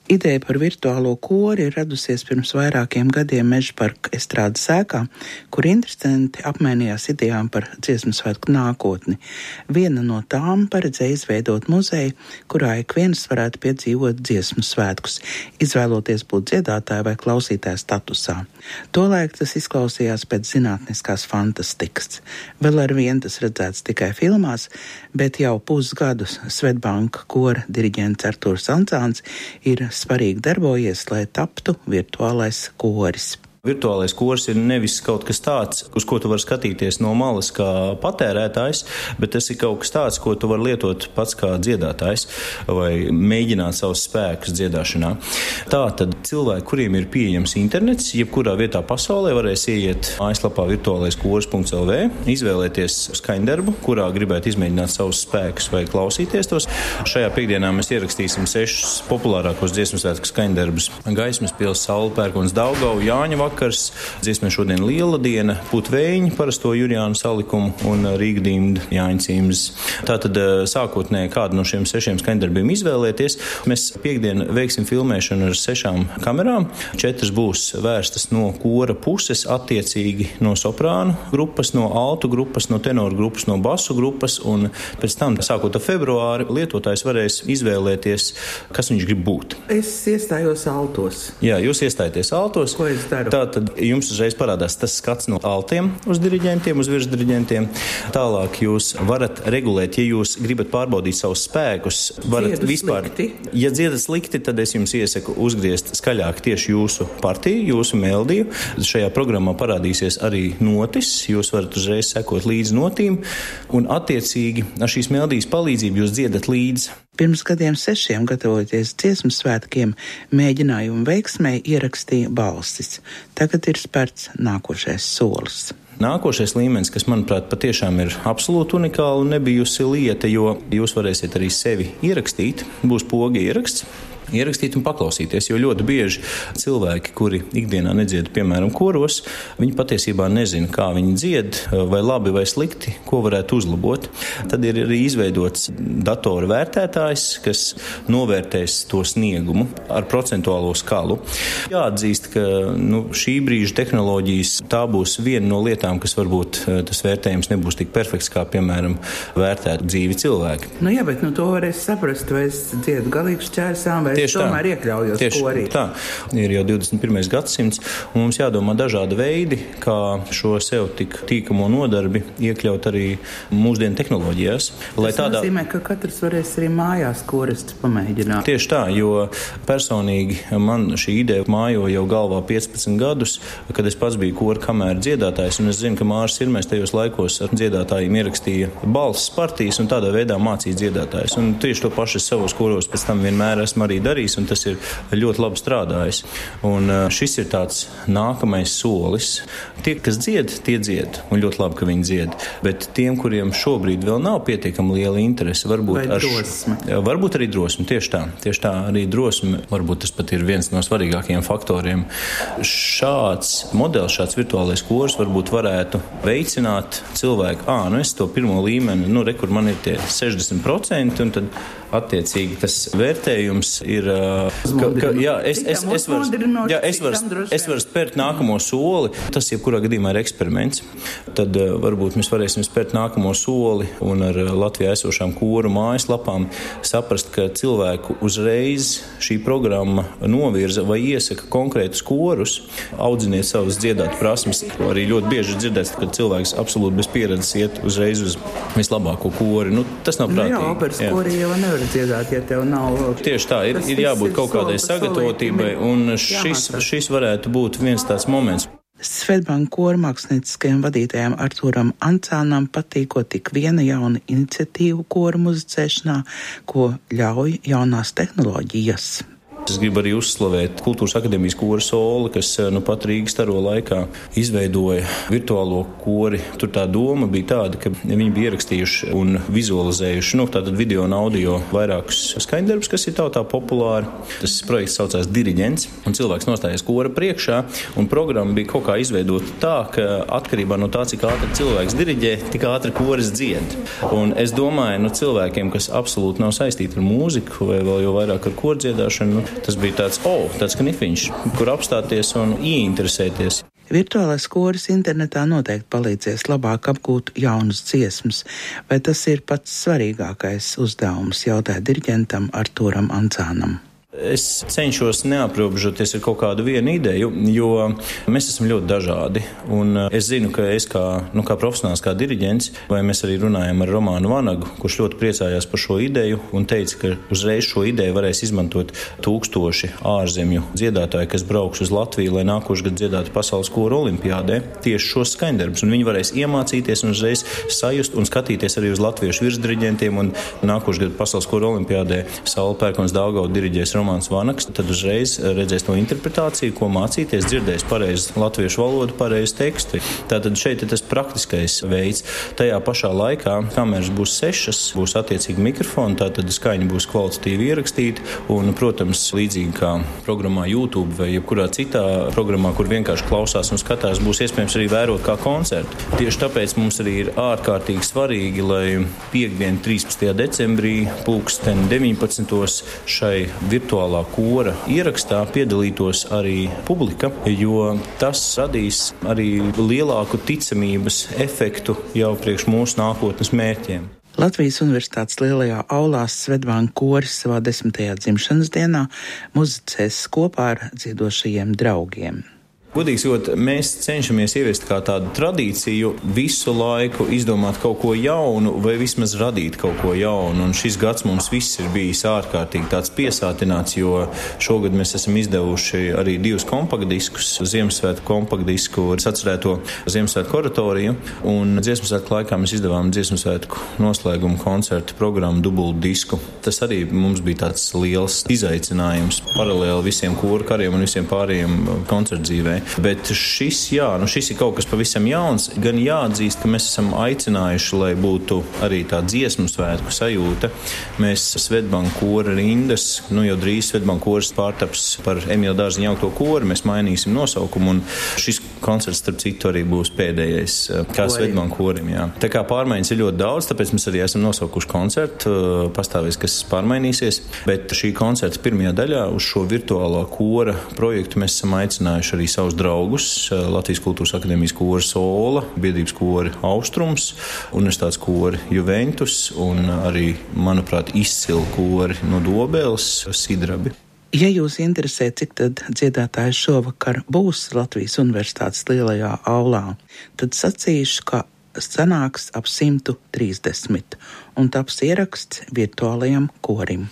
Ideja par virtuālo kori ir radusies pirms vairākiem gadiem Mežaparka estrādes ēkā, kur interesanti apmainījās idejām par dziesmu svētku nākotni. Viena no tām paredzēja izveidot muzeju, kurā ik viens varētu piedzīvot dziesmu svētkus, izvēloties būt dziedātāja vai klausītāja statusā. Tolaik tas izklausījās pēc zinātniskās fantastikas. Vēl ar vien tas redzēts tikai filmās, bet jau pusgadus Svedbanka kora diriģents Artūrs Ancāns ir svarīgi darbojies, lai taptu virtuālais koris. Virtuālais kors ir nevis kaut kas tāds, uz ko tu vari skatīties no malas kā patērētājs, bet tas ir kaut kas tāds, ko tu vari lietot pats kā dziedātājs vai mēģināt savus spēkus dziedāšanā. Tātad cilvēki, kuriem ir pieejams internets, jebkurā vietā pasaulē varēs ieiet mājaslapā virtuālaiskors.lv, izvēlēties skaņdarbu, kurā gribētu izmēģināt savus spēkus vai klausīties tos. Šajā piekdienā mēs ierakstīsim 6 populārākos dziesmu svētku skaņdarbus. Gaismas pils, Saule, Pērkons, Daugava, Jāņa vakars, dziesmē šodien Liela diena, Putvēņi, parasto Jurijānu salikumu un Rīga dimda Jāņa cimzes. Tātad sākotnēji kādu no šiem 6 skaņdarbiem izvēlēties. Mēs piekdien veiksim filmēšanu ar 6 kamerām. 4 būs vērstas no kora puses, attiecīgi no soprānu grupas, no altu grupas, no tenoru grupas, no basu grupas, un pēc tam, sākot ar februāri, lietotājs varēs izvēlēties, kas viņš grib būt. Es iestājos altos. Jā, jūs iestājaties altos. Ko es daru? Tātad jums uzreiz parādās tas skats no altiem uz diriģentiem, uz virsdiriģentiem. Tālāk jūs varat regulēt, ja jūs gribat pārbaudīt savus spēkus. Varat vispār, ja dziedat slikti, tad es jums iesaku uzgriezt skaļāk tieši jūsu partiju, jūsu melodiju. Šajā programmā parādīsies arī notis, jūs varat uzreiz sekot līdz notīm, un attiecīgi ar šīs melodijas palīdzību jūs dziedat līdzi. Pirms gadiem 6, gatavoties dziesmu svētkiem, mēģinājumu veiksmei ierakstīja balsis. Tagad ir spērts nākošais solis. Nākošais līmenis, kas, manuprāt, patiešām ir absolūti unikāli un nebijusi lieta, jo jūs varēsiet arī sevi ierakstīt. Būs poga ieraksts. Ierakstīt un paklausīties, jo ļoti bieži cilvēki, kuri ikdienā nedzied, piemēram, koros, viņi patiesībā nezina, kā viņi dzied, vai labi vai slikti, ko varētu uzlabot. Tad ir arī izveidots datora vērtētājs, kas novērtēs to sniegumu ar procentuālo skalu. Jāatzīst, ka šī brīža tehnoloģijas tā būs viena no lietām, kas varbūt tas vērtējums nebūs tik perfekts, kā, piemēram, vērtēt dzīvi cilvēki. Jā, bet to varēs saprast, vai es dziedu galīgu šķērsām, vai es tomēr iekļaujos korī. Tā. Ir jau 21. gadsimts, un mums jādomā dažādi veidi, kā šo sev tik tīkamo nodarbi iekļaut arī mūsdienu tehnoloģijās. Tas nozīmē, ka katrs varēs arī mājās koristu pamēģināt. Tieši tā, jo personīgi man šī ideja mājo jau galvā 15 gadus, kad es pats biju kora kamēra dziedātājs, un es zinu, ka Māris Sirmais tajos laikos ar dziedātājiem ierakstīja balss partijas un tādā veidā mācīja dziedātājs. Un tieši to pašu es savos koros pēc tam vienmēr esmu arī darījis, un tas ir ļoti labi strādājis. Un šis ir tāds nākamais solis. Tie, kas dzied, tie dzied, un ļoti labi, ka viņi dzied. Bet tiem, kuriem šobrīd vēl nav pietiekami liela interese, varbūt arī drosme. Tieši tā, arī drosme. Varbūt tas pat ir viens no svarīgākajiem faktoriem. Šāds modelis, šāds virtuālais kors varbūt varētu veicināt cilvēku. Es to pirmo līmeni, kur man ir tie 60%, un tad attiecīgi tas vērtējums ir, es varu spērt nākamo soli. Tas jebkurā gadījumā ir eksperiments. Tad varbūt mēs varēsim spērt nākamo soli un ar Latvijā esošām koru mājaslapām saprast, ka cilvēku uzreiz šī programma novirza vai iesaka konkrētus korus, audziniet savas dziedāt prasmes. Arī ļoti bieži dzirdēts, ka cilvēks absolūti bez pieredzes iet uzreiz uz vislabāko kori. Tas nav prātīgi. Operas kori jau nevar dziedāt, ja tev nav. Tieši tā, ir jābūt kaut kādai sagatavotībai, un šis varētu būt viens tāds moments. Svedbanka kora mākslinieckajam vadītājam Artūram Ancānam patīkot tik viena jauna iniciatīva kora muzicēšanā, ko ļauj jaunās tehnoloģijas. Es gribu arī uzslavēt Kultūras akadēmijas kora Soli, kas pat Rīgas staro laikā izveidoja virtuālo kori. Tur tā doma bija tāda, ka viņi bija ierakstījuši un vizualizējuši, tātad video un audio vairākus skaņdarbus, kas ir tautā populāri. Tas projekts saucās Diriģents, un cilvēks nostājas kora priekšā, un programma bija kaut kā izveidota tā, ka atkarībā no tā, cik ātri cilvēks diriģē, tik ātri koris dzied. Un es domāju, cilvēkiem, kas absolūti nav saistīti ar mūziku vai vēl jau vairāk ar kordziedāšanu, tas bija tāds knifiņš, kur apstāties un ieinteresēties. Virtuālais koris internetā noteikti palīdzēs labāk apgūt jaunas dziesmas, vai tas ir pats svarīgākais uzdevums, jautāja diriģentam Artūram Ancānam. Es cenšos neaprobežoties ar kaut kādu vienu ideju, jo mēs esam ļoti dažādi. Un es zinu, ka es kā profesionāls, kā diriģents, vai mēs arī runājam ar Romānu Vanagu, kurš ļoti priecājās par šo ideju un teica, ka uzreiz šo ideju varēs izmantot 1000 ārzemju dziedātāji, kas brauks uz Latviju, lai nākošais gads dziedātu pasaules koru olimpiādē, tieši šos skaņdarbus. Un viņi varēs iemācīties un uzreiz sajust un skatīties arī uz latviešu virsdiriģentiem. Un nākošais gads pasaules koru olimpiādē Saula Pērkons Daugava diriģēs Romāns Vanags, tad uzreiz redzēs to interpretāciju, ko mācīties, dzirdēs pareizi latviešu valodu, pareizi teksti. Tātad šeit ir tas praktiskais veids. Tajā pašā laikā kameras būs 6, būs attiecīgi mikrofoni, tātad skaņa būs kvalitatīvi ierakstīta un, protams, līdzīgi kā programmā YouTube vai jebkurā citā programmā, kur vienkārši klausās un skatās, būs iespējams arī vērot kā koncertu. Tieši tāpēc mums arī ir ārkārtīgi svarīgi, lai piektdien 13. decembrī pulksten 19. šai virtuālā kora ierakstā piedalītos arī publika, jo tas radīs arī lielāku ticamības efektu jau priekš mūsu nākotnes mērķiem. Latvijas Universitātes lielajā aulā Svedbanka koris savā 10. dzimšanas dienā muzicēs kopā ar dziedošajiem draugiem. Godīgi sakot, mēs cenšamies ieviest kā tādu tradīciju visu laiku izdomāt kaut ko jaunu vai vismaz radīt kaut ko jaunu. Un šis gads mums viss ir bijis ārkārtīgi tāds piesātināts, jo šogad mēs esam izdevuši arī 2 kompaktdiskus, Ziemassvētku kompaktdisku ar sacerēto Ziemassvētku oratoriju. Un Dziesmasvētku laikā mēs izdevām Dziesmasvētku noslēgumu koncertu programmu dubultu disku. Tas arī mums bija tāds liels izaicinājums paralēli visiem koru kariem un visiem pārējiem koncertu dzīvē. Bet šis ir kaut kas pavisam jauns. Gan jāatzīst, ka mēs esam aicinājuši, lai būtu arī tā dziesmu svētku sajūta. Mēs Svedbanka kora rindas, jau drīz Svedbanka koris pārtaps par Emīla Dārziņa jaukto koru, mēs mainīsim nosaukumu, un šis koncerts, starp citu, arī būs pēdējais kā Svedbanka korim. Jā. Tā kā pārmaiņas ir ļoti daudz, tāpēc mēs arī esam nosaukuši koncertu, pastāvēs, kas pārmainīsies, bet šī koncerta pirmajā daļā uz šo virtuālā kora projektu mēs esam aicinājuši arī savus draugus, Latvijas Kultūras akadēmijas kori Sola, biedrības kori Austrums, Universitātes kori Juventus un arī, manuprāt, izcili kori no Dobeles, Sidrabi. Ja jūs interesē, cik tad dziedātāji šovakar būs Latvijas Universitātes lielajā aulā, tad sacīšu, ka sanāks ap 130 un taps ieraksts virtuālajam korim.